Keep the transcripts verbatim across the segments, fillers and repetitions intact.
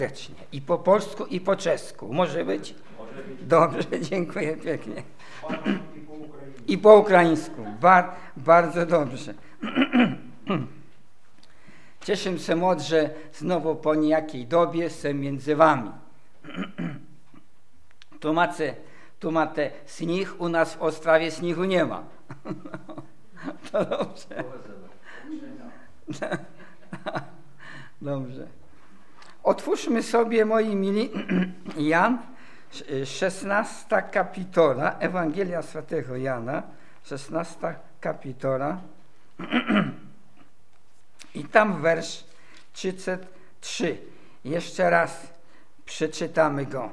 I po polsku, i po czesku. Może być? Może być. Dobrze, dziękuję pięknie. I po ukraińsku. I po ukraińsku. Bar, bardzo dobrze. Cieszę się moc, że znowu po niejakiej dobie jestem między wami. Tu macie, tu macie śnieg, u nas w Ostrawie śniegu nie ma. To dobrze. Dobrze. Otwórzmy sobie, moi mili, Jan, szesnasta kapitola, Ewangelia Świętego Jana, szesnasta kapitola i tam wersz trzydziesty trzeci. Jeszcze raz przeczytamy go.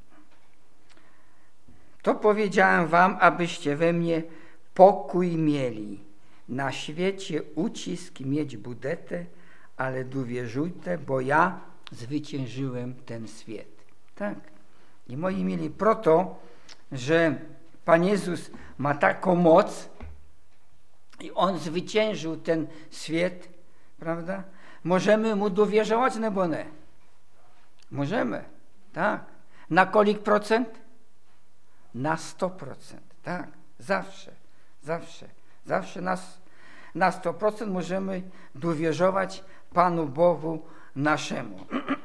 To powiedziałem wam, abyście we mnie pokój mieli. Na świecie ucisk mieć budete, ale dowierzujte, bo ja zwyciężyłem ten świat. Tak. I moi mili, proto, że Pan Jezus ma taką moc i On zwyciężył ten świat, prawda? Możemy Mu dowierzyć, nebo nie? Możemy, tak. Na kolik procent? Na sto procent, tak. Zawsze, zawsze, zawsze na, na sto procent możemy dowierzyć Panu Bogu naszemu.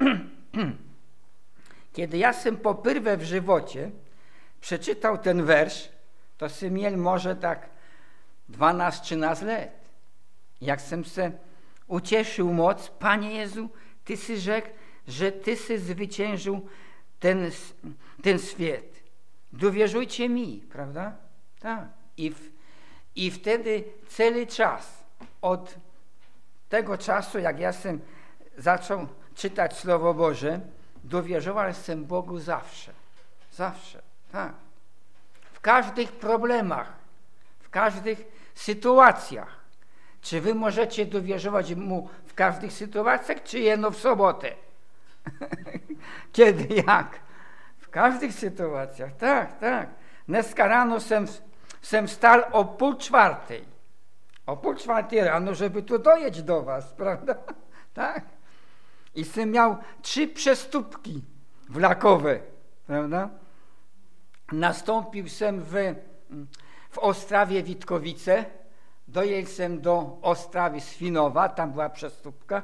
Kiedy ja sam popierwę w żywocie przeczytał ten wersz, to sam miał może tak dwanaście trzynaście lat. Jak sam się ucieszył moc, Panie Jezu, Ty si rzekł, że Ty si zwyciężył ten, ten świat. Dowierzujcie mi, prawda? Tak. I, w, I wtedy cały czas, od tego czasu, jak ja sam zaczął czytać Słowo Boże, dowierzowałem się Bogu zawsze. Zawsze, tak. W każdych problemach, w każdych sytuacjach. Czy wy możecie dowierzywać Mu w każdych sytuacjach, czy jedno w sobotę? Kiedy, jak? W każdych sytuacjach, tak, tak. Dneska rano sem, sem wstał o pół czwartej. O pół czwartej rano, żeby tu dojść do was, prawda? Tak. I sem miał trzy przestópki wlakowe, prawda? Nastąpił sem w, w Ostrawie Witkowice, dojechał sem do Ostrawy Swinowa, tam była przestópka.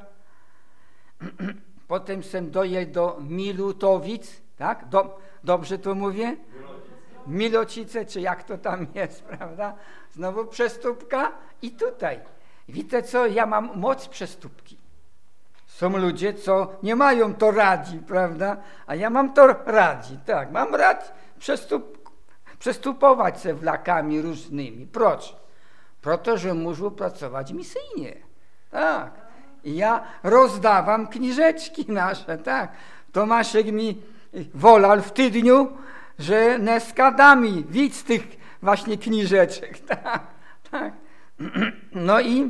Potem sem dojechał do Milutowic, tak? Do, dobrze to mówię? Milocice, czy jak to tam jest, prawda? Znowu przestópka i tutaj. Wiecie co? Ja mam moc przestópki. Są ludzie, co nie mają to radzi, prawda? A ja mam to radzi, tak. Mam rad przestup, przestupować się wlakami różnymi. Proč? Proto, że muszę pracować misyjnie. Tak. I ja rozdawam kniżeczki nasze, tak. Tomaszek mi wolał w tygodniu, że dneska da mi widz tych właśnie kniżeczek, tak, tak. No i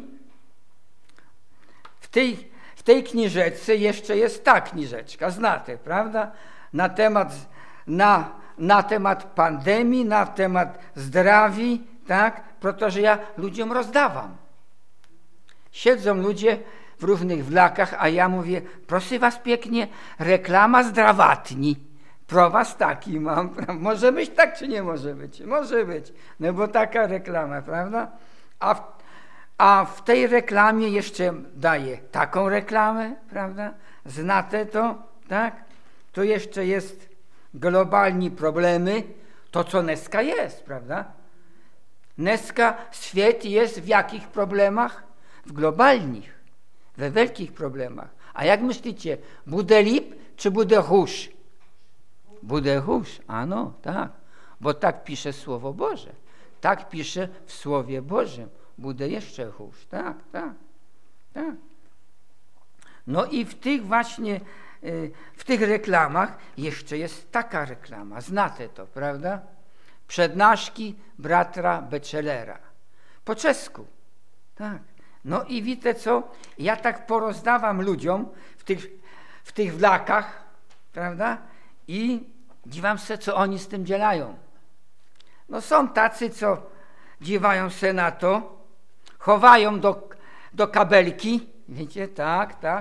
w tej, w tej kniżeczce jeszcze jest ta kniżeczka, znacie, prawda? Na temat, na, na temat pandemii, na temat zdrowi, tak? Proto, że ja ludziom rozdawam. Siedzą ludzie w różnych wlakach, a ja mówię, proszę was pięknie, reklama zdrawatni. Pro was taki mam. Może być tak, czy nie może być? Może być. No bo taka reklama, prawda? A w, a w tej reklamie jeszcze daję taką reklamę, prawda? Znacie to, tak? Tu jeszcze jest globalni problemy, to co dneska jest, prawda? Dneska świat jest w jakich problemach? W globalnych, we wielkich problemach. A jak myślicie, bude lip, czy bude husz? Bude husz, ano, tak. Bo tak pisze Słowo Boże. Tak pisze w Słowie Bożym. Bude jeszcze husz, tak, tak, tak. No i w tych właśnie, w tych reklamach jeszcze jest taka reklama. Znacie to, prawda? Przednášky bratra Beczelera. Po czesku. Tak. No i wiecie co? Ja tak porozdawam ludziom w tych, w tych wlakach, prawda? I dziwam się, co oni z tym dzielają. No są tacy, co dziwają się na to, chowają do, do kabelki, wiecie, tak, tak.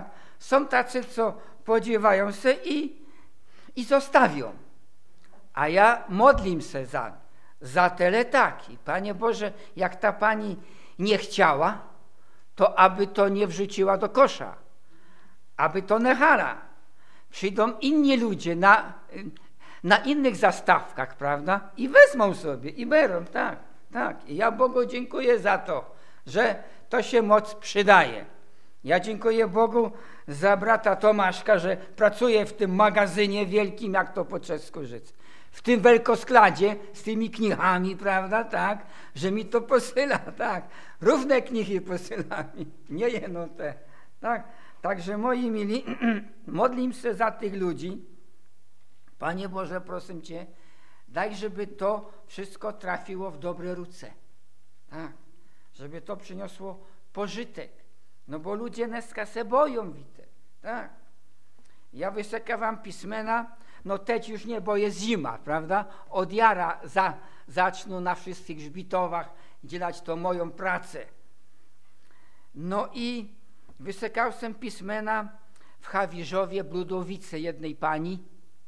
Są tacy, co podziewają się i, i zostawią. A ja modlim się za, za te letaki. Panie Boże, jak ta pani nie chciała, to aby to nie wrzuciła do kosza, aby to nechała. Przyjdą inni ludzie na, na innych zastawkach, prawda? I wezmą sobie, i berą, tak, tak. I ja Bogu dziękuję za to, że to się moc przydaje. Ja dziękuję Bogu za brata Tomaszka, że pracuje w tym magazynie wielkim, jak to po czesku rzec. W tym wielkoskładzie z tymi knigami, prawda, tak, że mi to posyła, tak. Równe knihy posyła mi, nie jedno te, tak. Także moi mili, modlim się za tych ludzi. Panie Boże, proszę Cię, daj, żeby to wszystko trafiło w dobre ręce, tak, żeby to przyniosło pożytek. No bo ludzie dneska se boją, widzę, tak. Ja wysykawam pismena, no teď już nie, bo jest zima, prawda? Od jara za, zaczną na wszystkich żbitowach dzielać to moją pracę. No i wysykał sam pismena w Hawierzowie, Bludowice jednej pani.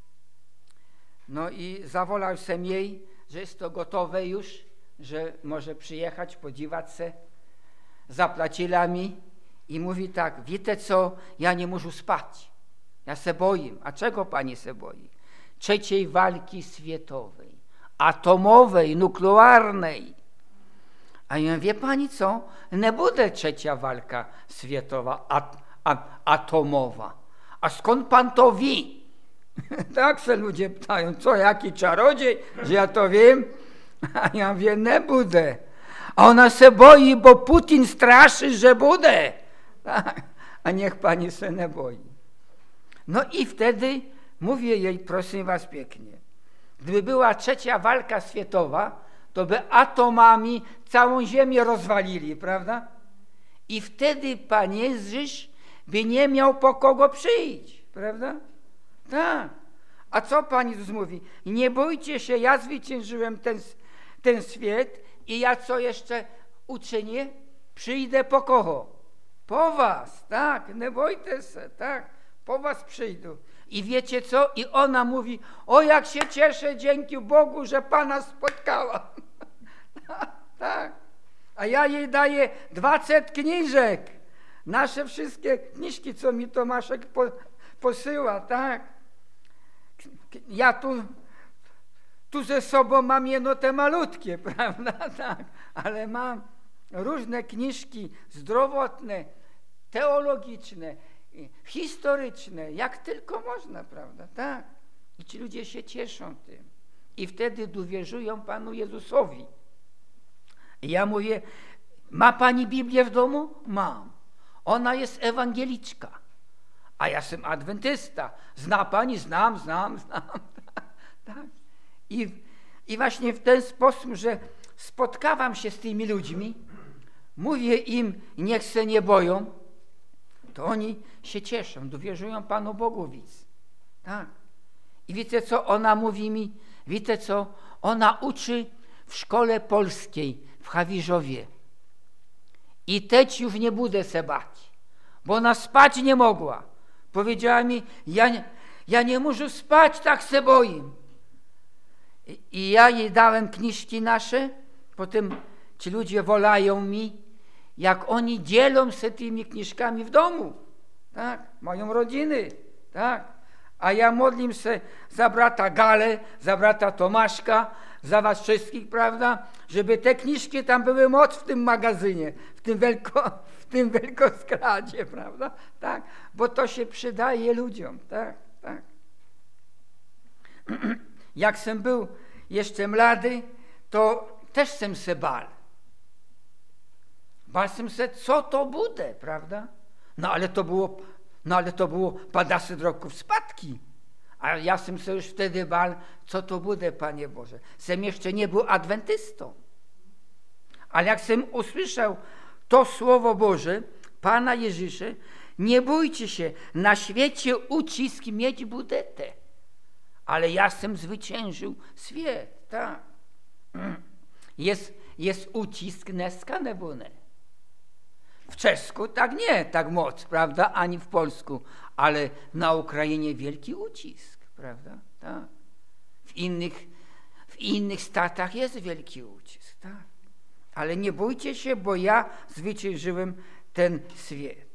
No i zawolał sam jej, że jest to gotowe już, że może przyjechać, podziwać se. Zapłacila mi i mówi tak, wiecie co, ja nie muszę spać. Ja se boję. A czego pani se boi? Trzeciej walki światowej, atomowej, nuklearnej. A ja wie pani co? Nie będzie trzecia walka światowa, at, a, atomowa. A skąd pan to wie? Tak se ludzie pytają, co, jaki czarodziej, że ja to wiem? A ja wiem, nie będzie. A ona se boi, bo Putin straszy, że będzie. Tak. A niech pani se nie boi. No i wtedy mówię jej, proszę was pięknie, gdyby była trzecia walka światowa, to by atomami całą ziemię rozwalili, prawda? I wtedy Pan Jezus by nie miał po kogo przyjść, prawda? Tak. A co Pan Jezus mówi? Nie bójcie się, ja zwyciężyłem ten, ten świat i ja co jeszcze uczynię? Przyjdę po kogo? Po was, tak, nie bójcie się, tak, po was przyjdę. I wiecie co? I ona mówi, o jak się cieszę, dzięki Bogu, że Pana spotkała. Tak. A ja jej daję dwadzieścia kniżek. Nasze wszystkie kniżki, co mi Tomaszek po, posyła, tak. Ja tu, tu ze sobą mam jedno te malutkie, prawda, tak. Ale mam różne kniżki zdrowotne, teologiczne, historyczne, jak tylko można, prawda, tak. I ci ludzie się cieszą tym. I wtedy dowierzują Panu Jezusowi. I ja mówię, ma pani Biblię w domu? Mam. Ona jest ewangeliczka. A ja jestem adwentysta. Zna pani? Znam, znam, znam. Tak. I, I właśnie w ten sposób, że spotkawam się z tymi ludźmi, mówię im, niech się nie boją, to oni się cieszą, dowierzują Panu Bogowic. Tak. I wiecie co? Ona mówi mi, wiecie co? Ona uczy w szkole polskiej w Hawierzowie. I teď już nie będę se bać, bo ona spać nie mogła. Powiedziała mi, ja nie, ja nie muszę spać, tak se boję. I, I ja jej dałem kniżki nasze, potem ci ludzie wolają mi, jak oni dzielą się tymi kniżkami w domu. Tak, mają rodziny, tak. A ja modlim się za brata Galę, za brata Tomaszka, za was wszystkich, prawda, żeby te kniżki tam były moc w tym magazynie, w tym, wielko, w tym wielkoskładzie, prawda, tak, bo to się przydaje ludziom, tak, tak. Jak sem był jeszcze mlady, to też sem se bal. Bal sem se, co to bude, prawda, no ale to było, no ale to było padaset roków spadki. A ja sem se już wtedy bal, co to bude, Panie Boże. Sem jeszcze nie był adwentystą. Ale jak sem usłyszał to Słowo Boże, Pana Jezusa, nie bójcie się, na świecie ucisk mieć budete. Ale ja sem zwyciężył świat, tak. Jest, jest ucisk dneska, nebo ne? W czesku tak nie, tak moc, prawda, ani w polsku, ale na Ukrainie wielki ucisk, prawda, tak. W innych, w innych statach jest wielki ucisk, tak. Ale nie bójcie się, bo ja zwyciężyłem ten świat.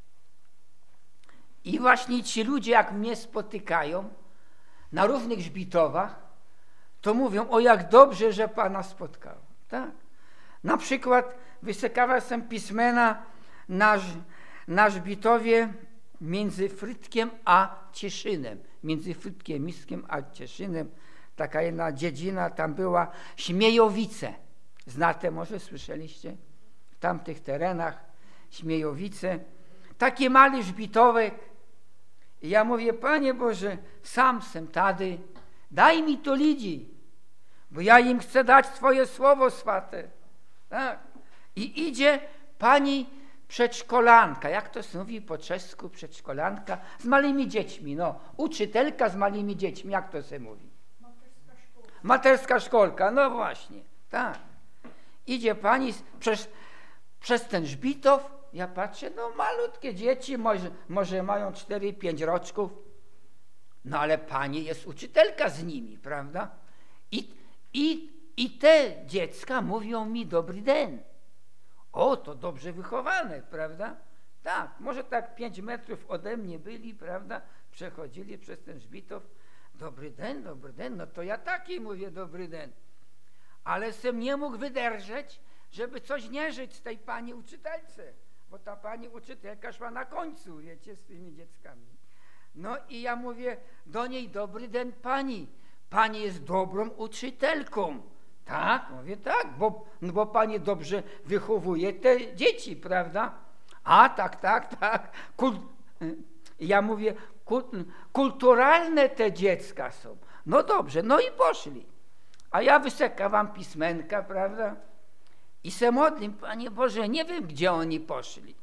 I właśnie ci ludzie, jak mnie spotykają na różnych żbitowach, to mówią, o jak dobrze, że Pana spotkałem. Tak. Na przykład wysykała się pismena na, na żbitowie między Frytkiem a Cieszynem. Między Frytkiem Miskiem a Cieszynem. Taka jedna dziedzina tam była, Śmiejowice. Znate, może słyszeliście? W tamtych terenach Śmiejowice. Taki mały żbitowek. I ja mówię, Panie Boże, sam sem tady, daj mi to ludzi, bo ja im chcę dać Twoje słowo swate. Tak. I idzie pani przedszkolanka, jak to się mówi po czesku, przedszkolanka, z małymi dziećmi, no, uczytelka z małymi dziećmi, jak to się mówi? Materska szkolka. Materska szkolka, no właśnie, tak. Idzie pani przez, przez ten żbitow, ja patrzę, no malutkie dzieci, może, może mają cztery pięć roczków, no ale pani jest uczytelka z nimi, prawda? I, i, i te dziecka mówią mi dobry den. O, to dobrze wychowane, prawda? Tak, może tak pięć metrów ode mnie byli, prawda? Przechodzili przez ten żbitow. Dobry den, dobry den, no to ja taki mówię dobry den. Ale sem nie mógł wyderrzeć, żeby coś nie żyć z tej pani uczytelce, bo ta pani uczytelka szła na końcu, wiecie, z tymi dzieckami. No i ja mówię do niej, dobry den pani, pani jest dobrą uczytelką. Tak, mówię tak, bo, no bo pani dobrze wychowuje te dzieci, prawda? A tak, tak, tak. Kul... Ja mówię, kul... kulturalne te dziecka są. No dobrze, no i poszli. A ja wysykałam pismenka, prawda? I se modlę, Panie Boże, nie wiem, gdzie oni poszli,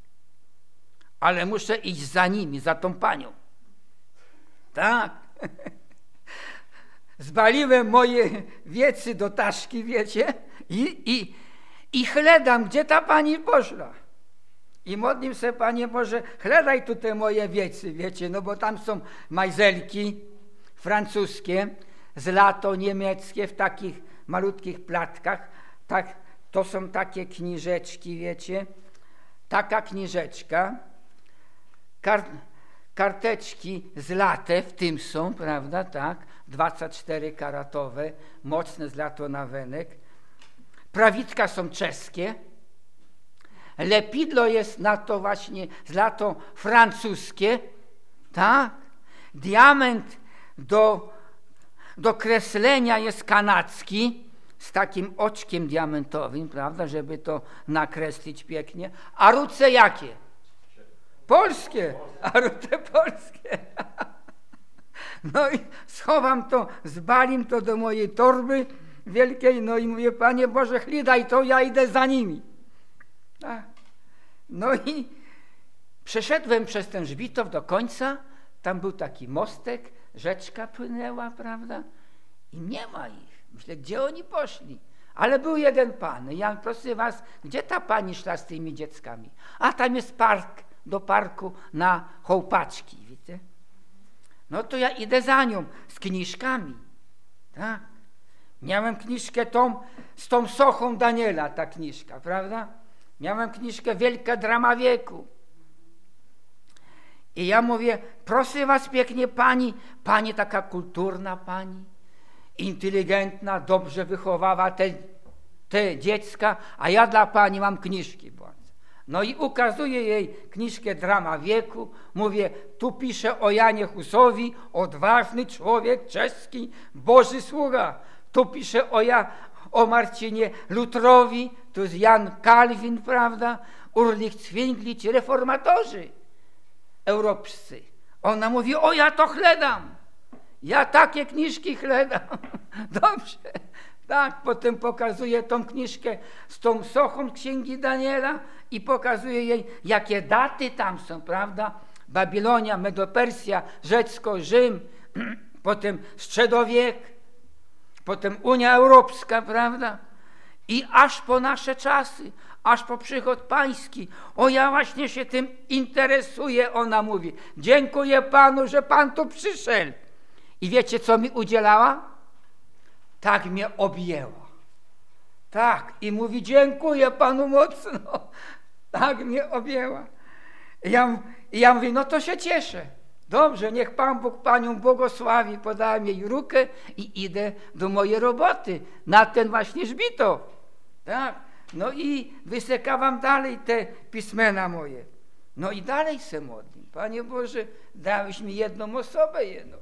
ale muszę iść za nimi, za tą panią. Tak. Zbaliłem moje wiecy do taszki, wiecie, i, i, i chledam, gdzie ta pani poszła. I modlim się, Panie Boże, chledaj tu te moje wiecy, wiecie, no bo tam są majzelki francuskie, z lato niemieckie w takich malutkich platkach, tak, to są takie kniżeczki, wiecie, taka kniżeczka, kar, karteczki z latę w tym są, prawda, tak, dwadzieścia cztery karatowe, mocne z lato na wenek, prawiczka są czeskie, lepidło jest na to właśnie z lato francuskie, tak, diament do, do kreslenia jest kanadzki, z takim oczkiem diamentowym, prawda, żeby to nakreślić pięknie. A ruce jakie? Polskie. A ruce polskie. No i schowam to, zbalim to do mojej torby wielkiej, no i mówię, Panie Boże, chlidaj to, ja idę za nimi. No i przeszedłem przez ten żbitow do końca, tam był taki mostek, rzeczka płynęła, prawda, i nie ma ich. Myślę, gdzie oni poszli? Ale był jeden pan. Ja proszę was, gdzie ta pani szła z tymi dzieckami? A tam jest park, do parku na chołpaczki, wiecie? No to ja idę za nią z kniżkami. Tak? Miałem kniżkę tą, z tą sochą Daniela, ta kniżka, prawda? Miałem kniżkę Wielka Drama Wieku. I ja mówię, proszę was pięknie pani, pani taka kulturna pani, inteligentna, dobrze wychowała te, te dziecka, a ja dla pani mam kniżki. No i ukazuję jej kniżkę Drama Wieku, mówię, tu pisze o Janie Husowi, odważny człowiek czeski, Boży sługa. Tu pisze o, ja, o Marcinie Lutrowi, tu jest Jan Kalwin, prawda, Ulrich Zwingli, ci reformatorzy europscy. Ona mówi, o ja to chledam. Ja takie kniżki chledam. Dobrze. Tak, potem pokazuje tą kniżkę z tą sochą Księgi Daniela i pokazuje jej, jakie daty tam są, prawda? Babilonia, Medopersja, Rzecko, Rzym, potem Średniowiek, potem Unia Europejska, prawda? I aż po nasze czasy, aż po przychód pański. O, ja właśnie się tym interesuję, ona mówi. Dziękuję Panu, że Pan tu przyszedł. I wiecie, co mi udzielała? Tak mnie objęła. Tak. I mówi, dziękuję Panu mocno. Tak mnie objęła. I ja, i ja mówię, no to się cieszę. Dobrze, niech Pan Bóg Panią błogosławi. Podałem jej rukę i idę do mojej roboty na ten właśnie żbitow. Tak. No i wysekawam dalej te pismena moje. No i dalej se modlę. Panie Boże, dałeś mi jedną osobę jedną.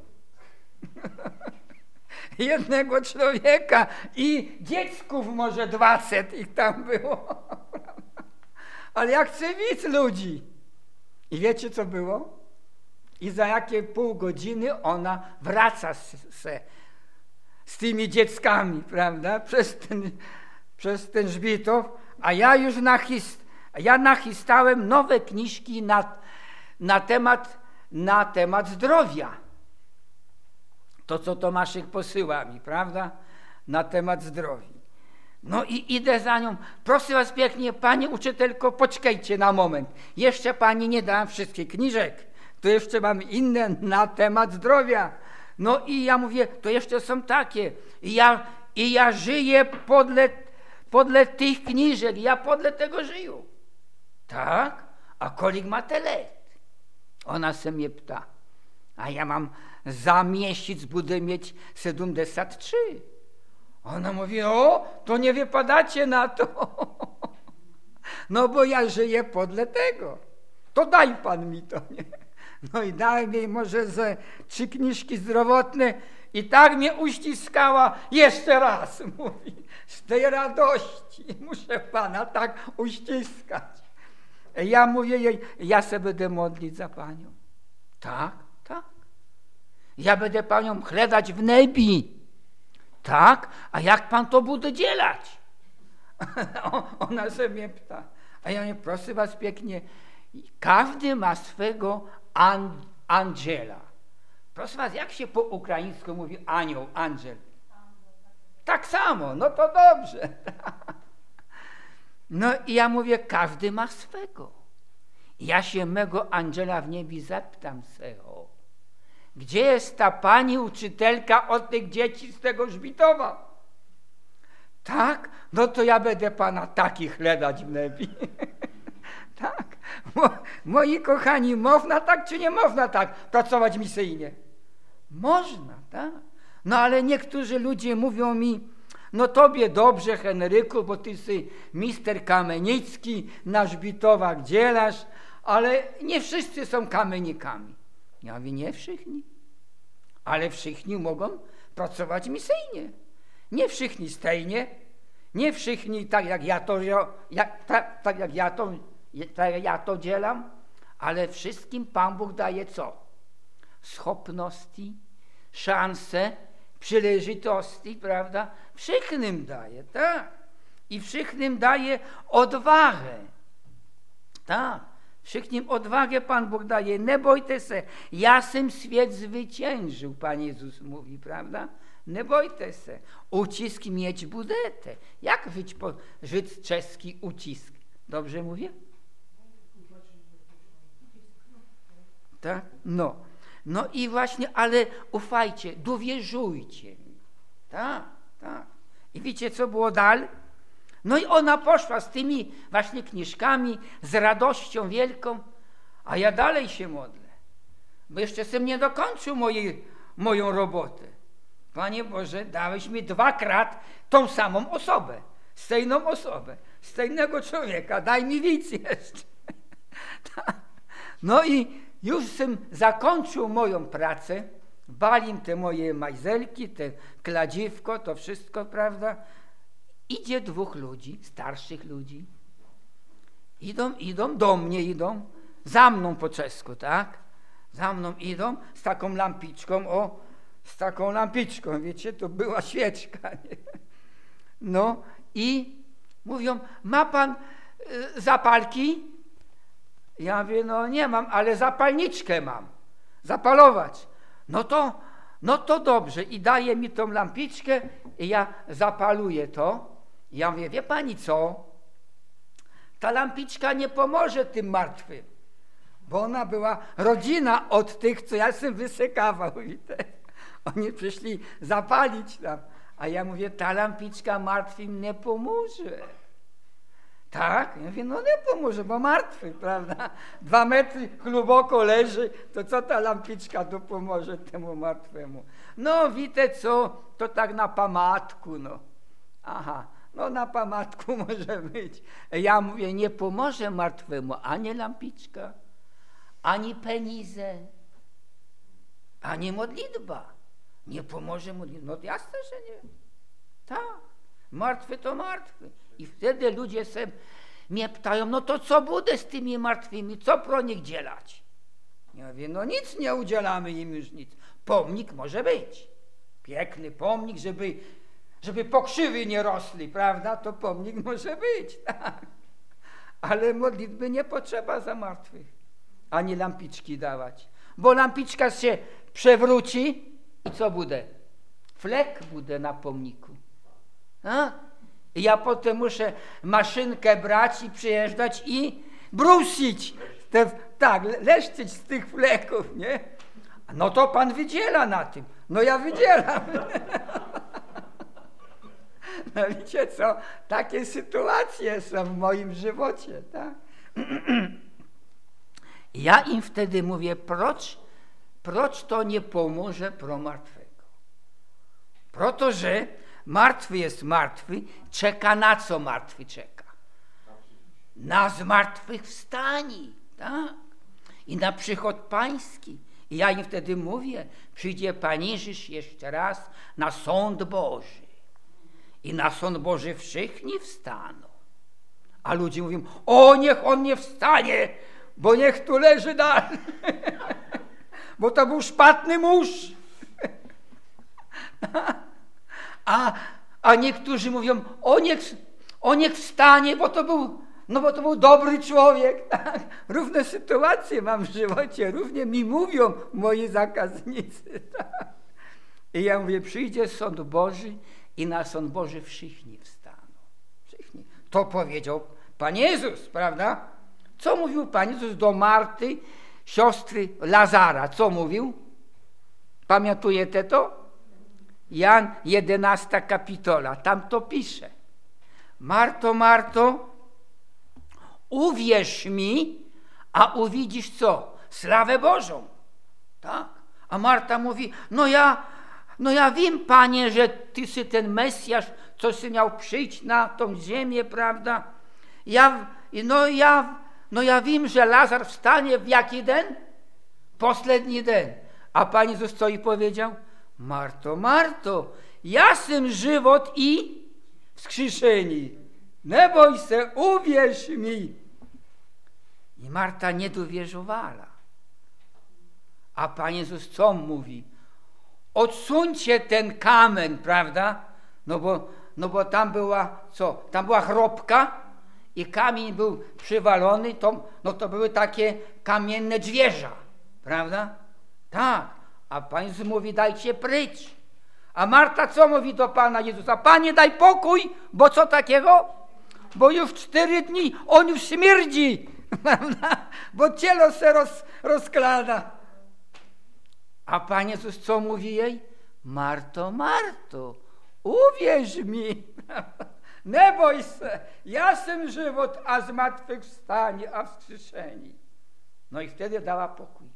Jednego człowieka i dziecków może dwadzieścia ich tam było. Ale ja chcę widz ludzi. I wiecie, co było? I za jakie pół godziny ona wraca se z tymi dzieckami, prawda? Przez ten, przez ten żbitow. A ja już nachist, ja nachistałem nowe kniżki na, na, temat, na temat zdrowia. To, co Tomaszek posyła mi, prawda? Na temat zdrowia. No i idę za nią. Proszę was pięknie, pani uczytelko, poczekajcie na moment. Jeszcze pani nie dałam wszystkich kniżek. To jeszcze mam inne na temat zdrowia. No i ja mówię, to jeszcze są takie. I ja, i ja żyję podle, podle tych kniżek. Ja podle tego żyję. Tak? A kolik ma te lat? Ona se mnie pyta. A ja mam za miesiąc będę mieć siedemdziesiąt trzy. Ona mówi, o, to nie wypadacie na to. No bo ja żyję podle tego. To daj pan mi to, nie? No i dałem jej może ze trzy kniżki zdrowotne i tak mnie uściskała. Jeszcze raz, mówi, z tej radości muszę pana tak uściskać. Ja mówię jej, ja se będę modlić za panią. Tak, tak. Ja będę panią chlebać w nebi. Tak, a jak pan to bude dzielać? Ona se mnie pyta. A ja mówię, proszę was pięknie, każdy ma swego an, Angela. Proszę was, jak się po ukraińsku mówi anioł, angel? Tak samo, no to dobrze. No i ja mówię, każdy ma swego. Ja się mego Angela w niebie zapytam seho. Gdzie jest ta pani uczytelka od tych dzieci z tego żbitowa? Tak? No to ja będę pana takich chlebać w nebi. Tak. Mo, moi kochani, można tak czy nie można tak pracować misyjnie? Można, tak. No ale niektórzy ludzie mówią mi, no tobie dobrze, Henryku, bo ty jesteś mister Kamienicki, na żbitowach dzielasz, ale nie wszyscy są kamienikami. Ja mówię, nie wszyscy, ale wszyscy mogą pracować misyjnie. Nie wszyscy stajnie, nie wszyscy tak jak ja to, jak, tak, tak jak ja to, tak jak ja to dzielam, ale wszystkim Pan Bóg daje co? Schopności, szanse, przyleżytości, prawda? Wszystkim daje, tak. I wszystkim daje odwagę, tak. Wszystkim odwagę Pan Bóg daje. Nie bojcie się, ja sem świat zwyciężył, Pan Jezus mówi, prawda? Nie bojcie się. Ucisk mieć budete. Jak żyć, po, żyć czeski ucisk? Dobrze mówię? Tak? No. No i właśnie, ale ufajcie, dowierzujcie mi. Tak, tak. I wiecie, co było dalej? No i ona poszła z tymi właśnie kniżkami, z radością wielką, a ja dalej się modlę, bo jeszcze sam nie dokończył mojej, moją robotę. Panie Boże, dałeś mi dwakrát tą samą osobę, stejną osobę, stejnego człowieka, daj mi widz jeszcze. No i już sam zakończył moją pracę, balim te moje majzelki, te kladziwko, to wszystko, prawda? Idzie dwóch ludzi, starszych ludzi. Idą, idą, do mnie idą, za mną po czesku, tak? Za mną idą z taką lampiczką, o, z taką lampiczką, wiecie, to była świeczka, nie? No i mówią, ma pan y, zapalki? Ja mówię, no nie mam, ale zapalniczkę mam, zapalować. No to, no to dobrze i daje mi tą lampiczkę i ja zapaluję to. Ja mówię, wie pani co, ta lampiczka nie pomoże tym martwym, bo ona była rodzina od tych, co ja się wysykawał. Oni przyszli zapalić tam, a ja mówię, ta lampiczka martwym nie pomoże. Tak? Ja mówię, no nie pomoże, bo martwy, prawda? Dwa metry głęboko leży, to co ta lampiczka tu pomoże temu martwemu? No widzę co, to tak na památku, no. Aha, no na památku może być. Ja mówię, nie pomoże martwemu ani lampiczka, ani pieniądze, ani modlitwa. Nie pomoże modlitwa. No jasne, że nie. Tak, martwy to martwy. I wtedy ludzie się mnie pytają, no to co będzie z tymi martwymi, co pro nich dzielać? Ja mówię, no nic nie udzielamy im już nic. Pomnik może być. Piękny pomnik, żeby, żeby pokrzywy nie rosli, prawda? To pomnik może być, tak. Ale modlitwy nie potrzeba za martwych. Ani lampiczki dawać. Bo lampiczka się przewróci i co będzie? Flek będzie na pomniku. A? I ja potem muszę maszynkę brać i przyjeżdżać i brusić. Te, tak, leszczyć z tych fleków, nie? No to pan wydziela na tym. No ja wydzielam. No wiecie co? Takie sytuacje są w moim żywocie, tak? Ja im wtedy mówię, procz, procz to nie pomoże pro martwego. Proto, że martwy jest martwy, czeka na co martwy czeka? Na zmartwychwstanie, tak? I na przychód pański. I ja im wtedy mówię, przyjdzie Pan Jezus jeszcze raz na sąd Boży. I na sąd Boży wszyscy wstaną. A ludzie mówią, o niech on nie wstanie, bo niech tu leży dalej. Bo to był szpatny mąż. A, a niektórzy mówią, o niech, o niech wstanie, bo to był, no bo to był dobry człowiek. Tak? Równe sytuacje mam w żywocie, równie mi mówią moi zakaznicy. Tak? I ja mówię, przyjdzie sąd Boży i na sąd Boży wszyscy wstaną. Wszyscy. To powiedział Pan Jezus, prawda? Co mówił Pan Jezus do Marty, siostry Lazara? Co mówił? Pamiętujecie to? Jan jedenasta kapitola, tam to pisze. Marto, Marto, uwierz mi, a uwidzisz co? Sławę Bożą. Tak? A Marta mówi, no ja, no ja wiem, Panie, że Ty si ten Mesjasz, co si miał przyjść na tą ziemię, prawda? Ja, no ja, no ja wiem, że Lazar wstanie w jaki dzień? Posledni dzień. A Pan Jezus co i powiedział? Marto, Marto, jasem żywot i wskrzeszeni. Nie bój się, uwierz mi. I Marta nie dowierzowała. A Pan Jezus co mówi? Odsuńcie ten kamień, prawda? No bo, no bo tam była co? Tam była chrobka i kamień był przywalony, to, no to były takie kamienne zwierza, prawda? Tak. A Pan Jezus mówi, dajcie pryć. A Marta co mówi do Pana Jezusa? Panie, daj pokój, bo co takiego? Bo już cztery dni on już śmierdzi, bo cielo się roz, rozklada. A Pan Jezus co mówi jej? Marto, Marto, uwierz mi, nie bój się, jasem żywot, a zmartwychwstanie, a wskrzeszenie. No i wtedy dała pokój.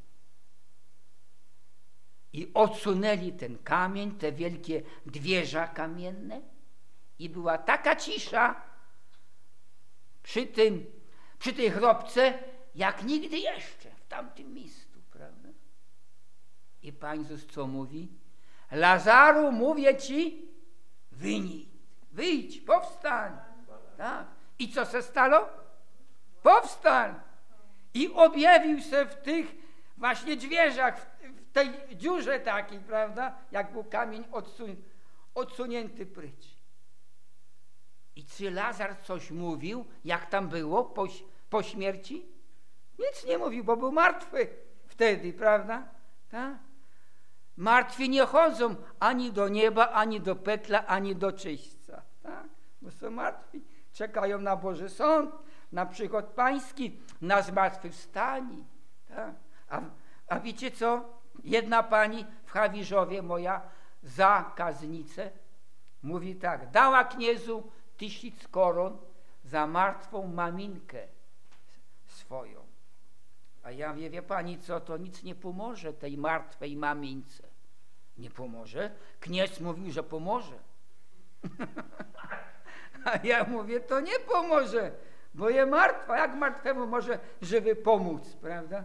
I odsunęli ten kamień, te wielkie zwierza kamienne i była taka cisza przy tym, przy tej chrobce, jak nigdy jeszcze w tamtym miejscu, prawda? I Pan Jezus co mówi? Lazaru, mówię ci, wyjdź, wyjdź, powstań. Tak. I co się stało? Powstań. I objawił się w tych właśnie zwierzach, w tej dziurze takiej, prawda? Jak był kamień odsun odsunięty pryć. I czy Lazar coś mówił, jak tam było po, po śmierci? Nic nie mówił, bo był martwy wtedy, prawda? Tak? Martwi nie chodzą ani do nieba, ani do pekla, ani do czyśćca. Tak? Bo są martwi, czekają na Boży sąd, na przykład pański, na zmartwychwstanie. Tak? A, a wiecie co? Jedna pani w Hawierzowie, moja zakaznicę, mówi tak, dała kniezu tysiąc koron za martwą maminkę swoją. A ja mówię, wie pani co, to nic nie pomoże tej martwej mamince. Nie pomoże? Kniez mówił, że pomoże. A ja mówię, to nie pomoże, bo je martwa. Jak martwemu może żywy pomóc, prawda?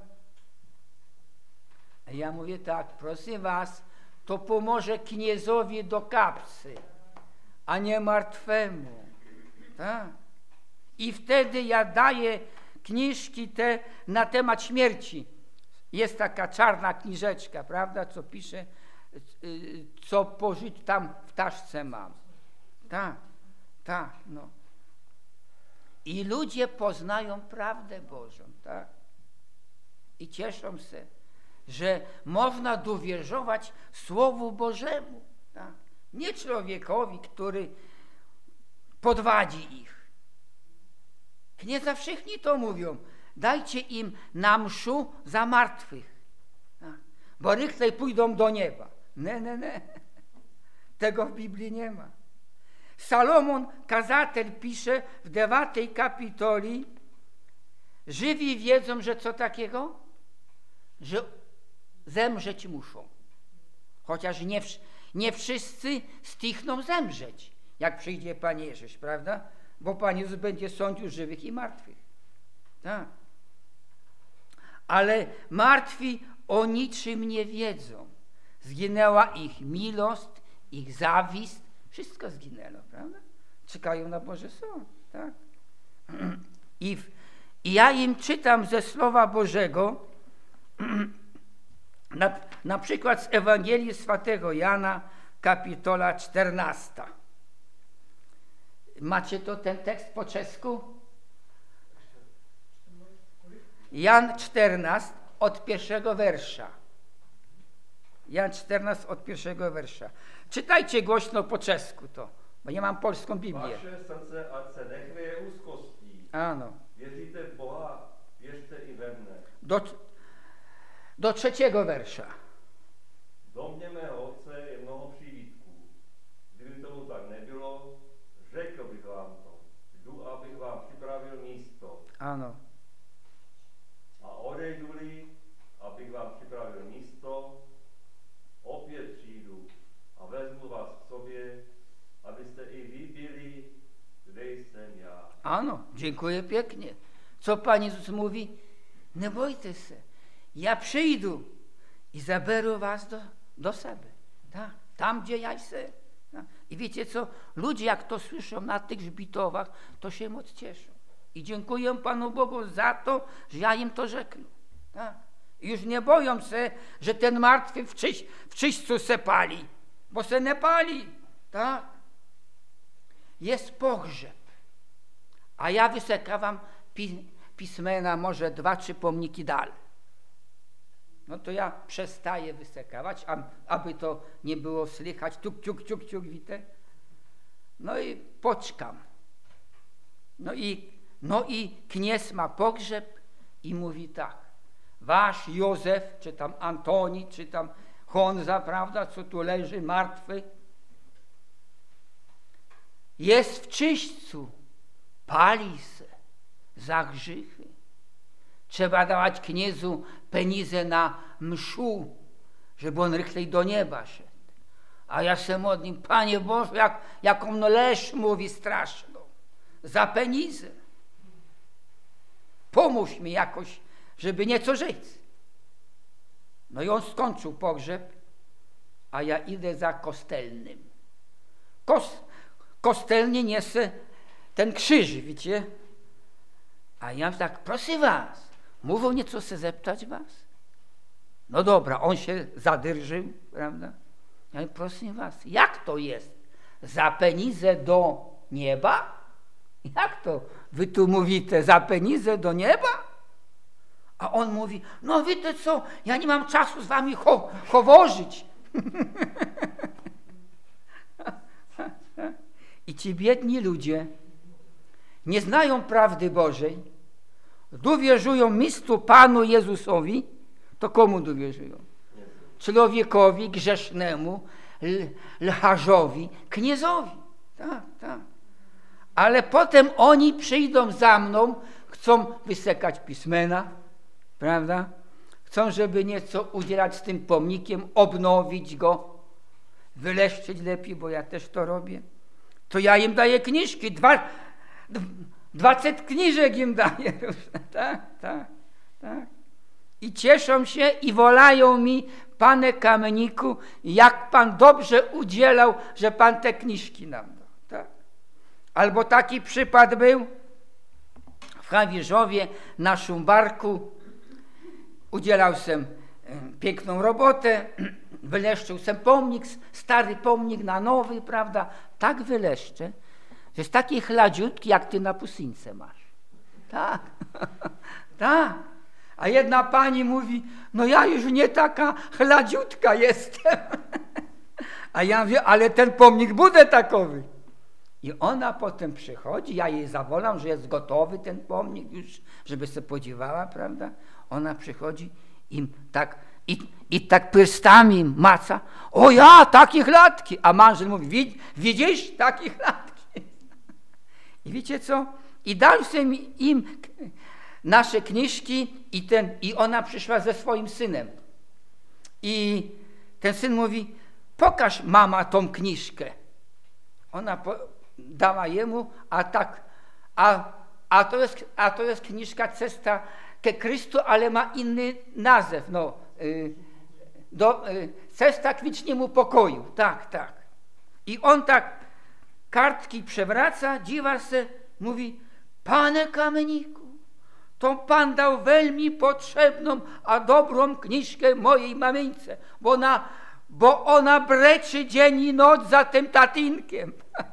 A ja mówię tak, proszę was, to pomoże kniezowi do kapsy, a nie martwemu. Tak? I wtedy ja daję kniżki te na temat śmierci. Jest taka czarna kniżeczka, prawda, co pisze, co pożyć tam w taszce mam. Tak, tak, no. I ludzie poznają prawdę Bożą, tak? I cieszą się, że można dowierzować Słowu Bożemu, tak? Nie człowiekowi, który podwadzi ich. Knieza wszyscy to mówią, dajcie im na mszu za martwych, tak? Bo rychlej pójdą do nieba. Nie, nie, nie. Tego w Biblii nie ma. Salomon, kazatel, pisze w dziewiątej kapitoli, żywi wiedzą, że co takiego? Że zemrzeć muszą. Chociaż nie, nie wszyscy stichną zemrzeć, jak przyjdzie Pan Jezus, prawda? Bo Pan Jezus będzie sądził żywych i martwych. Tak. Ale martwi o niczym nie wiedzą. Zginęła ich miłość, ich zawist, wszystko zginęło, prawda? Czekają na Boży sąd, tak? I, w, I ja im czytam ze Słowa Bożego, na, na przykład z Ewangelii Świętego Jana, kapitola czternasta. Macie to ten tekst po czesku? Jan czternasty od pierwszego wersza. Jan czternasty od pierwszego wersza. Czytajcie głośno po czesku to, bo nie mam polską Biblię. Wasze serce ať se nechvěje úzkostí. Ano. Věříte v Boha, věřte i ve mne. Do, do trzeciego wersza. V domě mého otce je mnoho příbytků. Kdyby tomu tak nebylo, řekl bych vám to. Jdu, abych vám připravil místo. Ano. A odejdu-li, abych vám připravil místo, opět přijdu a vezmu vás k sobě, abyste i vy byli, kde jsem já. Ano, dziękuję pięknie. Co Pan Jezus mówi? Nie bójcie się, ja przyjdę i zabiorę was do, do siebie. Tak? Tam, gdzie ja jestem. Tak? I wiecie co? Ludzie, jak to słyszą na tych żbitowach, to się moc cieszą. I dziękuję Panu Bogu za to, że ja im to rzeknę. Tak? I już nie boją się, że ten martwy w, czyś, w czyśćcu se pali, bo se nie pali. Tak? Jest pogrzeb. A ja wysekawam pi, pismena może dwa, trzy pomniki dalej. No to ja przestaję wysekawać, aby to nie było słychać tuk, tuk, tuk, tuk, widzę. No i poczkam. No i, no i kniez ma pogrzeb i mówi tak. Wasz Józef, czy tam Antoni, czy tam Honza, prawda, co tu leży martwy, jest w czyśćcu, pali se za grzechy. Trzeba dawać kniezu penizę na mszu, żeby on rychlej do nieba szedł. A ja się modlę, Panie Boże, jak, jak on leż mówi straszną, za penizę. Pomóż mi jakoś, żeby nieco żyć. No i on skończył pogrzeb, a ja idę za kostelnym. Kos, kostelnie niesie ten krzyż, wiecie? A ja tak, proszę was, mówią nieco se zeptać was? No dobra, on się zadyrżył, prawda? Ja mówię, proszę was, jak to jest? Za penizę do nieba? Jak to wy tu mówicie, za penizę do nieba? A on mówi, no wiecie co, ja nie mam czasu z wami cho choworzyć. I ci biedni ludzie nie znają prawdy Bożej, dowierzują mistrzu Panu Jezusowi, to komu dowierzują? Człowiekowi grzesznemu, lcharzowi, kniezowi. Tak, tak. Ale potem oni przyjdą za mną, chcą wysekać pismena, prawda? Chcą, żeby nieco udzielać z tym pomnikiem, obnowić go, wyleszczyć lepiej, bo ja też to robię. To ja im daję kniżki, dwa, dwadzieścia kniżek im daję. Tak, tak, tak. I cieszą się i wolają mi, panie Kameniku, jak pan dobrze udzielał, że pan te kniżki nam dał. Tak. Albo taki przypad był w Hawierzowie na Szumbarku. Udzielał sem piękną robotę, wyleszczył sem pomnik, stary pomnik na nowy, prawda? Tak wyleszcze, że jest taki chladziutki, jak ty na Pusynce masz. Tak, tak. A jedna pani mówi, no ja już nie taka chladziutka jestem. A ja mówię, ale ten pomnik będzie takowy. I ona potem przychodzi, ja jej zawołam, że jest gotowy ten pomnik już, żeby się podziewała, prawda? Ona przychodzi i tak, i, i tak prstami maca, o ja, takie klatki. A mężczyzna mówi, widzisz, takie klatki. I wiecie co? I dałem im nasze kniżki i, ten, i ona przyszła ze swoim synem. I ten syn mówi, pokaż mama tą kniżkę. Ona po, dała jemu, a tak, a, a, to jest, a to jest kniżka Cesta ke Chrystu, ale ma inny nazw. No, y, do, y, Cesta k wieczniemu pokoju. Tak, tak. I on tak kartki przewraca, dziwa se, mówi, panie Kameniku, to pan dał welmi potrzebną, a dobrą kniżkę mojej mamieńce, bo ona, bo ona breczy dzień i noc za tym tatinkiem.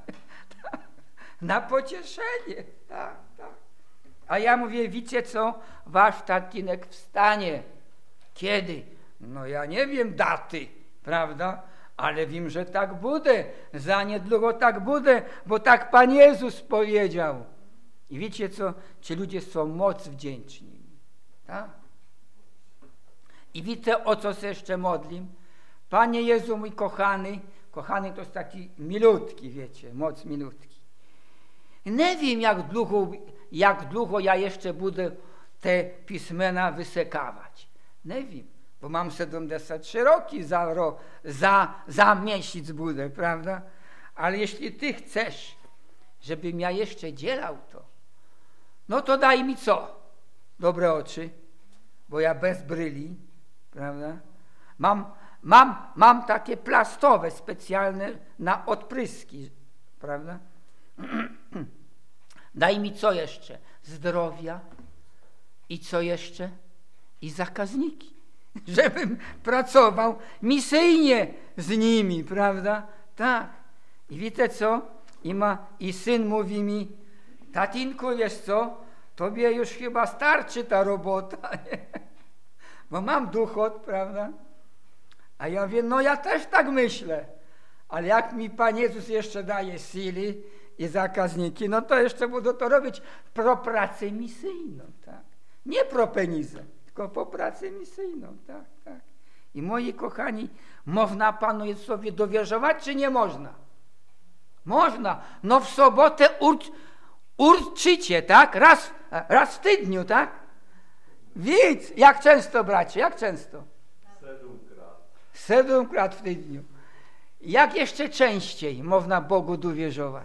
Na pocieszenie. Tak, tak. A ja mówię, wiecie co, wasz tatinek wstanie. Kiedy? No ja nie wiem daty, prawda? Ale wiem, że tak będzie. Za niedługo tak będzie, bo tak Pan Jezus powiedział. I wiecie co? Ci ludzie są moc wdzięczni. Tak? I widzę, o co się jeszcze modlim. Panie Jezu, mój kochany, kochany to jest taki milutki, wiecie, moc milutki. Nie wiem, jak długo, jak długo ja jeszcze będę te pismena wysekawać. Nie wiem, bo mam siedemdziesiąt trzy roki za, za, za miesiąc będę, prawda? Ale jeśli Ty chcesz, żebym ja jeszcze dzielał to, no to daj mi co? Dobre oczy, bo ja bez bryli, prawda? Mam, mam, mam takie plastowe, specjalne na odpryski, prawda? Daj mi co jeszcze? Zdrowia i co jeszcze? I zakazniki. Żebym pracował misyjnie z nimi, prawda? Tak. I wiecie co? I, ma, i syn mówi mi, tatinku, wiesz co? Tobie już chyba starczy ta robota, nie? Bo mam duchot, prawda? A ja wiem, no ja też tak myślę. Ale jak mi Pan Jezus jeszcze daje siły i zakazniki, no to jeszcze będę to robić pro pracę misyjną, tak? Nie pro penizę, tylko po pracę misyjną, tak, tak. I moi kochani, można Panu Jezusowi dowierzować, czy nie można? Można. No w sobotę urcz, urczycie, tak? Raz, raz w tygodniu, tak? Widz, jak często, bracie, jak często? Sedmkrát. Sedmkrát w tygodniu. Jak jeszcze częściej można Bogu dowierzować?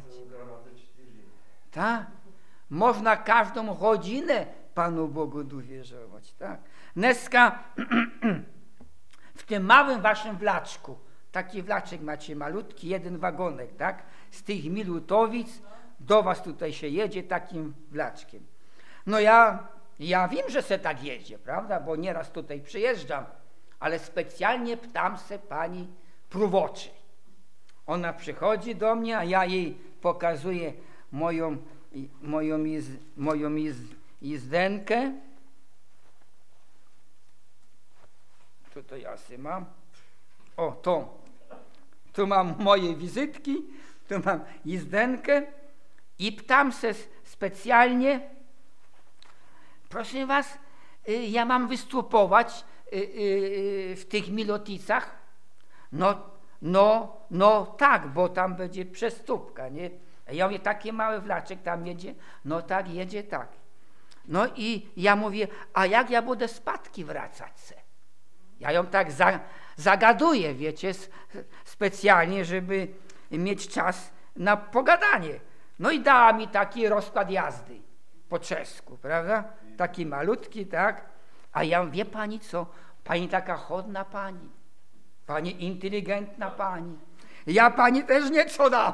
Tak? Można każdą godzinę Panu Bogu dowierzować, tak? Dneska w tym małym waszym wlaczku, taki wlaczek macie malutki, jeden wagonek, tak? Z tych Milutowic do was tutaj się jedzie takim wlaczkiem. No ja, ja wiem, że se tak jedzie, prawda? Bo nieraz tutaj przyjeżdżam, ale specjalnie ptam se pani prówoczy. Ona przychodzi do mnie, a ja jej pokazuję moją, moją, jez, moją jez, jezdenkę. Tutaj ja sobie mam. O, to. Tu mam moje wizytki, tu mam jezdenkę I ptam se specjalnie, proszę was, ja mam występować w tych Miloticach? No, no, no tak, bo tam będzie przestópka, nie? Ja mówię, taki mały wlaczek tam jedzie? No tak, jedzie tak. No i ja mówię, a jak ja będę spadki wracać se? Ja ją tak za, zagaduję, wiecie, specjalnie, żeby mieć czas na pogadanie. No i dała mi taki rozkład jazdy po czesku, prawda? Taki malutki, tak? A ja mówię, wie pani co? Pani taka chodna pani. Pani inteligentna pani. Ja pani też nieco dam.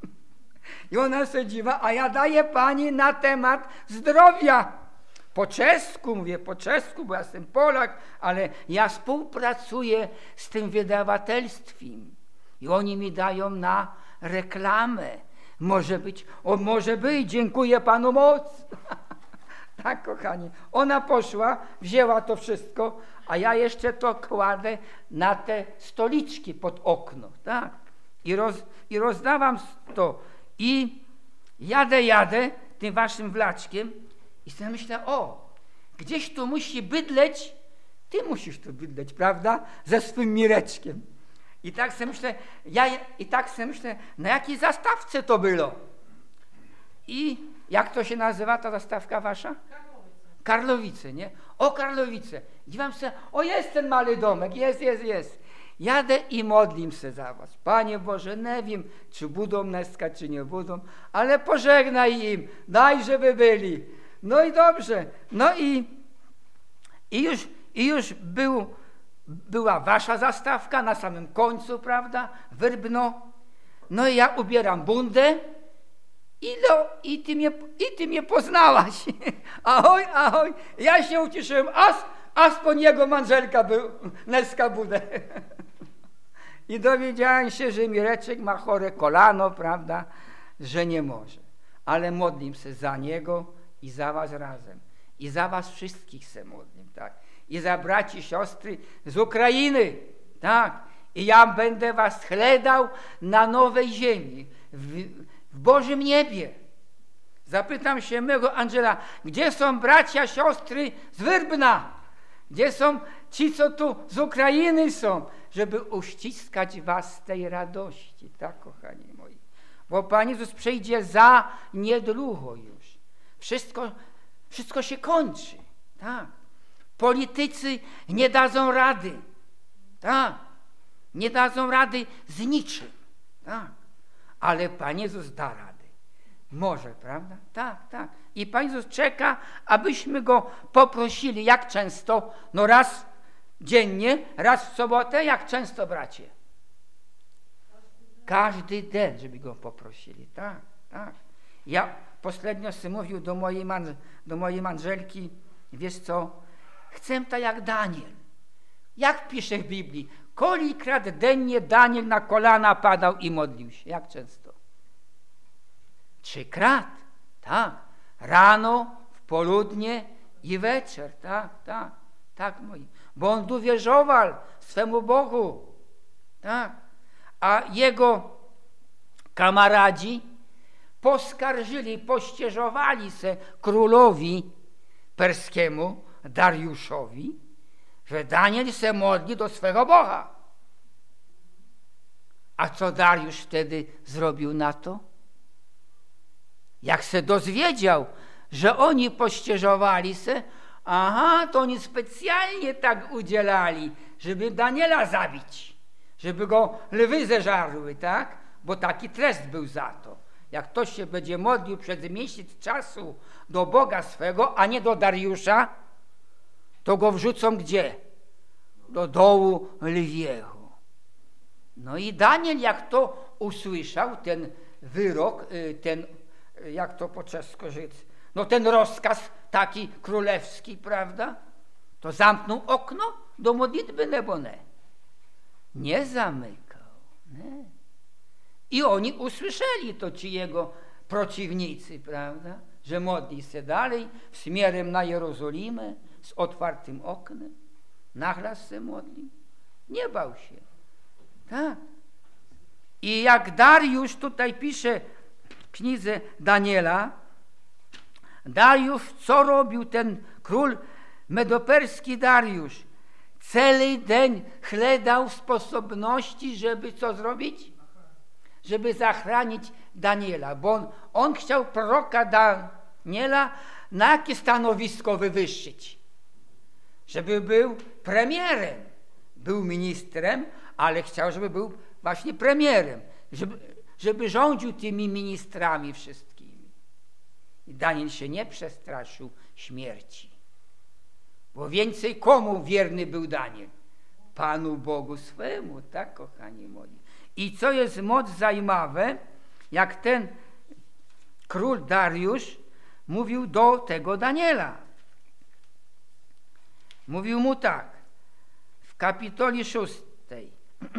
I ona siedziła, a ja daję pani na temat zdrowia. Po czesku, mówię po czesku, bo ja jestem Polak, ale ja współpracuję z tym wydawatelstwem. I oni mi dają na reklamę. Może być, o może być, dziękuję panu moc. Tak, kochani. Ona poszła, wzięła to wszystko, a ja jeszcze to kładę na te stoliczki pod okno, tak? I, roz, i rozdawam to. I jadę, jadę tym waszym wlaczkiem i sobie myślę, o, gdzieś tu musi bydleć, ty musisz tu bydleć, prawda? Ze swym Mireczkiem. I tak sobie myślę, ja, i tak sobie myślę, na jakiej zastawce to było? I jak to się nazywa, ta zastawka wasza? Karlowice. Karlowice, nie? O, Karlowice. Dziwam się, o, jest ten mały domek, jest, jest, jest. Jadę i modlim się za was. Panie Boże, nie wiem, czy budą dneska, czy nie budą, ale pożegnaj im, daj, żeby byli. No i dobrze. No i, i już, i już był, była wasza zastawka na samym końcu, prawda? Werbno. No i ja ubieram bundę i, no, i, ty, mnie, i ty mnie poznałaś. Ahoj, ahoj. Ja się ucieszyłem, aż, aż po niego Manżelka był, dneska budę. I dowiedziałem się, że Mireczek ma chore kolano, prawda, że nie może. Ale modlim się za niego i za was razem. I za was wszystkich się modlim, tak. I za braci, siostry z Ukrainy, tak. I ja będę was chledał na nowej ziemi, w, w Bożym niebie. Zapytam się mego Angela, gdzie są bracia, siostry z Werbna? Gdzie są ci, co tu z Ukrainy są? Żeby uściskać was z tej radości, tak, kochani moi. Bo Pan Jezus przyjdzie za niedługo już. Wszystko, wszystko się kończy, tak. Politycy nie dadzą rady, tak. Nie dadzą rady z niczym, tak. Ale Pan Jezus da radę. Może, prawda? Tak, tak. I Pan Jezus czeka, abyśmy Go poprosili. Jak często? No raz dziennie, raz w sobotę. Jak często, bracie? Każdy dzień, żeby Go poprosili. Tak, tak. Ja poslednio sobie mówił do mojej, man, do mojej Manżelki, wiesz co, chcę tak jak Daniel. Jak pisze w Biblii? Kolikrát dennie Daniel na kolana padał i modlił się. Jak często? Trzykrát, tak. Rano, w południe i wieczór, tak, tak, tak moi. Bo on dowierzował swemu Bogu, tak. A jego kamaradzi poskarżyli, pościeżowali się królowi perskiemu, Dariuszowi, że Daniel się modli do swego Boga. A co Dariusz wtedy zrobił na to? Jak się dozwiedział, że oni pościeżowali się, aha, to oni specjalnie tak udzielali, żeby Daniela zabić, żeby go lwy zeżarły, tak? Bo taki trest był za to. Jak ktoś się będzie modlił przez miesiąc czasu do Boga swego, a nie do Dariusza, to go wrzucą gdzie? Do dołu lwiego. No i Daniel, jak to usłyszał, ten wyrok, ten, jak to po czesku rzec, no ten rozkaz taki królewski, prawda? To zamknął okno do modlitwy, nebo nie? Nie zamykał, nie. I oni usłyszeli to, ci jego przeciwnicy, prawda? Że modli się dalej, smierem na Jerozolimę, z otwartym oknem. Nachlas się modlił. Nie bał się. Tak. I jak Dariusz tutaj pisze księdze Daniela, Dariusz, co robił ten król medoperski Dariusz? Cały dzień chledał sposobności, żeby co zrobić? Żeby zachranić Daniela, bo on, on chciał proroka Daniela na jakie stanowisko wywyższyć? Żeby był premierem. Był ministrem, ale chciał, żeby był właśnie premierem. Żeby, żeby rządził tymi ministrami wszystkimi. I Daniel się nie przestraszył śmierci. Bo więcej komu wierny był Daniel? Panu Bogu swemu, tak, kochani moi. I co jest moc zajmowe, jak ten król Dariusz mówił do tego Daniela. Mówił mu tak, w kapitoli szóstej,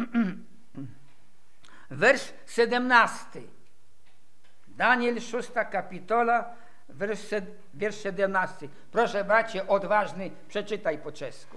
wers siedemnasty. Daniel, szósta kapitola, wers, wiersz siedemnasty. Proszę bracie, odważny, przeczytaj po czesku.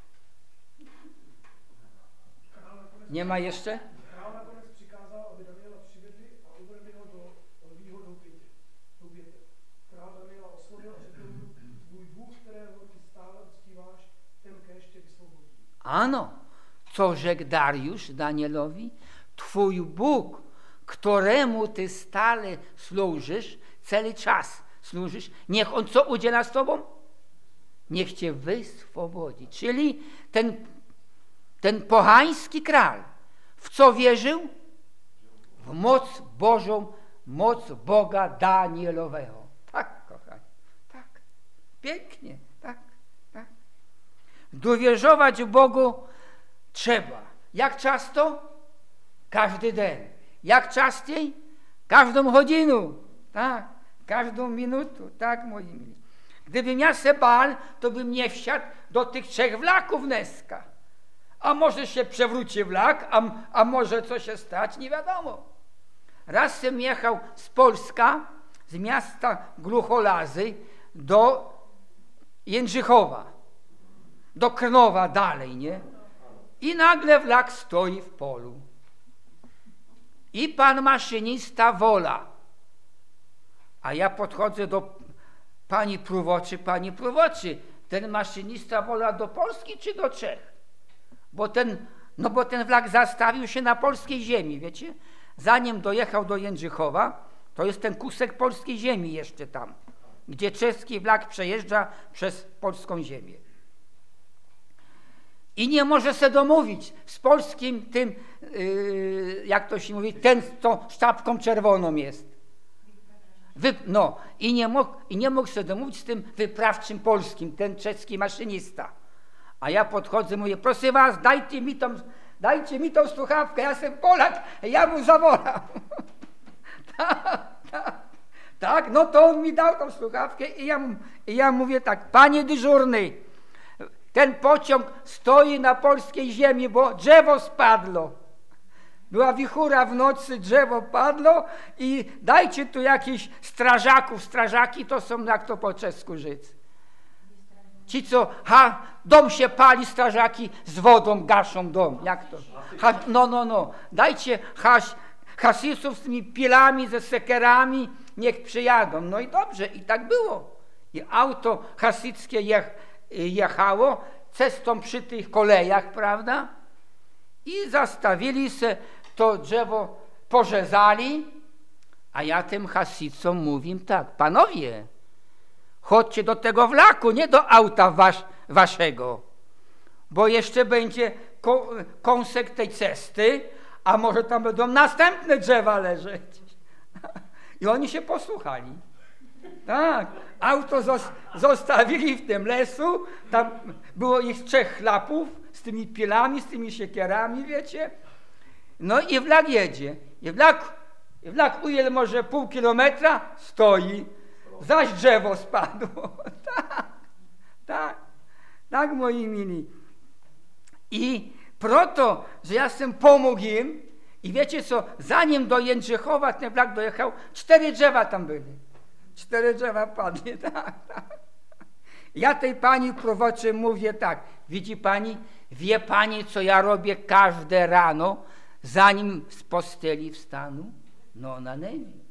Nie ma jeszcze? Král nakonec přikázal, aby Daniela přivedli a uvedli ho do lvího doupěte. Král Daniela oslovil a řekl mu, tvůj Bůh, kterého ty stále uctíváš, ten kéž tě vysvobodí. Ano, co rzekł Dariusz Danielowi? Twój Bóg, któremu ty stale służysz, cały czas służysz, niech on co udziela z tobą? Niech cię wyswobodzi. Czyli ten, ten pogański król w co wierzył? W moc Bożą, moc Boga Danielowego. Tak, kochani, tak. Pięknie, tak, tak. Dowierzować Bogu trzeba. Jak często? Każdy dzień. Jak częściej? Każdą godzinę. Tak, każdą minutę. Tak, moi mili. Gdybym ja se bał, to bym nie wsiadł do tych trzech vlaków dneska. A może się przewróci vlak, a, a może co się stać, nie wiadomo. Raz sem jechał z Polska, z miasta Glucholazy do Jędrzychowa, do Krnowa dalej, nie? I nagle vlak stoi w polu. I pan maszynista wola. A ja podchodzę do pani prówoczy, pani prówoczy, ten maszynista wola do Polski czy do Czech? Bo ten, no bo ten vlak zastawił się na polskiej ziemi, wiecie? Zanim dojechał do Jędrzychowa, to jest ten kusek polskiej ziemi jeszcze tam, gdzie czeski vlak przejeżdża przez polską ziemię. I nie może się domówić z polskim tym, yy, jak to się mówi, ten, co sztabką czerwoną jest. Wy, no, i nie, mógł, i nie mógł się domówić z tym wyprawczym polskim, ten czeski maszynista. A ja podchodzę, mówię, proszę was, dajcie mi tą, dajcie mi tą słuchawkę, ja jestem Polak, ja mu zawołam. tak, tak, tak, no to on mi dał tą słuchawkę i ja, i ja mówię tak, panie dyżurny, ten pociąg stoi na polskiej ziemi, bo drzewo spadło. Była wichura w nocy, drzewo padło i dajcie tu jakichś strażaków. Strażaki to są, jak to po czesku rzec. Ci, co, ha, dom się pali, strażaki z wodą gaszą dom. Jak to? Ha, no, no, no. Dajcie has, hasysów z tymi pilami, ze sekerami, niech przyjadą. No i dobrze, i tak było. I auto hasyckie jech, jechało cestą przy tych kolejach, prawda? I zastawili se, to drzewo porzezali, a ja tym hasycom mówię tak, panowie, chodźcie do tego vlaku, nie do auta was, waszego, bo jeszcze będzie ko, kąsek tej cesty, a może tam będą następne drzewa leżeć. I oni się posłuchali. Tak, auto zostawili w tym lesu, tam było ich trzech chlapów z tymi pilami, z tymi siekierami, wiecie. No i vlak jedzie. I vlak, i vlak ujel może pół kilometra, stoi, zaś drzewo spadło. tak, tak, tak, moi mili. I proto, że ja jestem pomógł im i wiecie co, zanim do Jędrzychowa ten vlak dojechał, cztery drzewa tam były. Cztery drzewa padły, tak, tak. Ja tej pani prówoczy mówię tak, widzi pani, wie pani, co ja robię każde rano, zanim z posteli wstanę? No ona nie wie.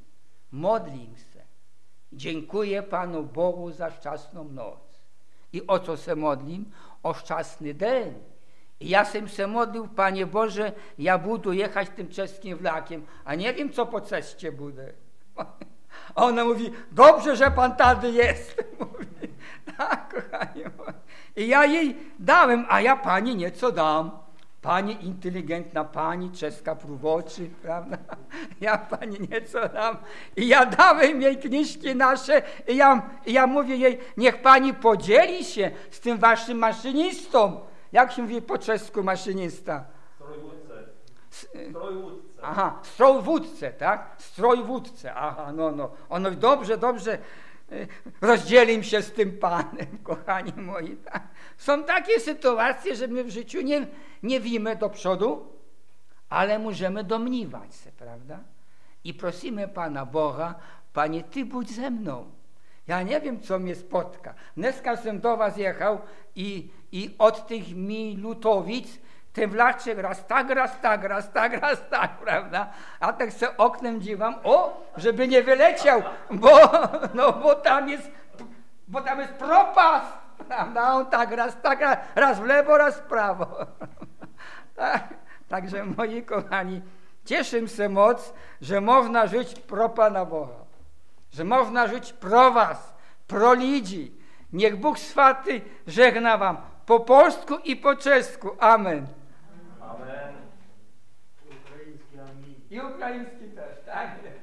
modlim się. Dziękuję Panu Bogu za szczęsną noc. I o co się modlim? O szczęsny dzień. I ja sam się modlił, Panie Boże, ja budu jechać tym czeskim vlakiem, a nie wiem, co po ceście bude. A ona mówi, dobrze, że Pan tady jest. Mówi, tak, kochanie. I ja jej dałem, a ja Pani nieco dam. Pani inteligentna, Pani czeska průvodczy, prawda? Ja Pani nieco dam. I ja dałem jej kniżki nasze i ja, i ja mówię jej, niech Pani podzieli się z tym Waszym maszynistą. Jak się mówi po czesku maszynista? Strojwódce. Strojwódce. Aha, strojwódce, tak? Strojwódce, aha, no, no. On mówi, dobrze, dobrze, rozdzielim się z tym Panem, kochani moi. Tak? Są takie sytuacje, że my w życiu nie, nie wiemy do przodu, ale możemy domniwać się, prawda? I prosimy Pana Boga, Panie, Ty budź ze mną. Ja nie wiem, co mnie spotka. Dneska jsem do Was jechał i, i od tych mi Lutowic ten vlaček raz tak, raz tak, raz tak, raz tak, prawda? A tak se oknem dziwam, o, żeby nie wyleciał, bo, no, bo tam jest, bo tam jest propast, prawda? On tak, raz tak, raz, raz w lewo, raz w prawo. Tak, także moi kochani, cieszę się moc, że można żyć pro Pana Boga, że można żyć pro Was, pro ludzi. Niech Bóg Swaty żegna Wam po polsku i po czesku. Amen. Amen. Ukraiński amen. I ukraiński